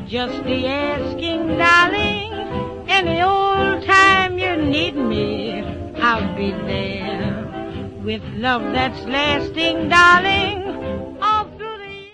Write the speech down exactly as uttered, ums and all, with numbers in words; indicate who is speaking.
Speaker 1: just the asking, darling. Any old time you need me, I'll be there. With love that's lasting, darling,